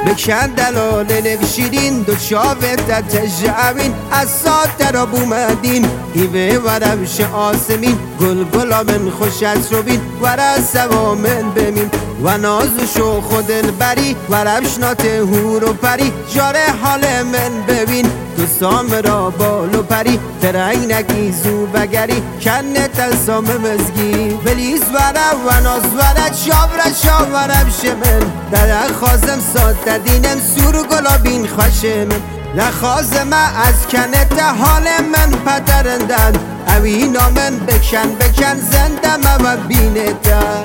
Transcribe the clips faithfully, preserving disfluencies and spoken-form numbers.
بکن دلال نقشیرین دو شاوت تجعبین از سات را بومدین ایوه ورمش آسمین گل گلا من خوشت رو بین ورد سوا من بمین و نازشو خودل بری ورمش نات هور و پری جاره حال من ببین تو سام را بال و پری ترنگ نکی زو بگری کنت سام مزگی ولیز ورم و ناز ورد شاور شاورم شمن در خازم ساد دینم سور گلابین خوشم لخازم از کنت حال من پدرندن اوینا من بکن بکن زندم و بینتن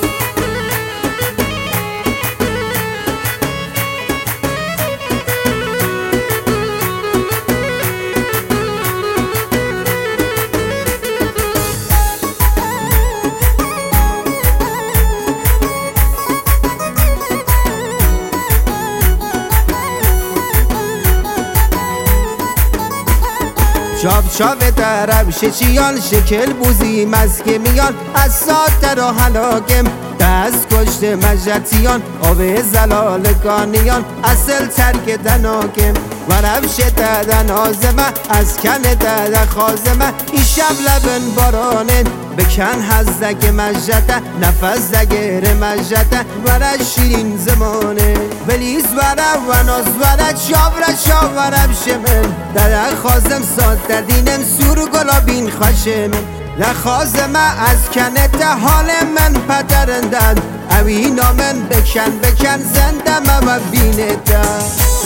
شاب شاب درم ششیان شکل بوزی مسک میان از سات را هلاکم دست کشت مجتیان آب زلالگانیان اصل ترک دناکم ورم شدن آزمه از کن دد خازمه این شب لبن بارانن بکن هزدک مجده نفس دگر مجده ورد شیرین زمانه ولیز ورم و ناز ورد شاور شاورم شمن در خازم ساد دینم سور گلابین خوشم لخازمه از کنت حال من پدرندن اوینا من بکن بکن زندم و بینتن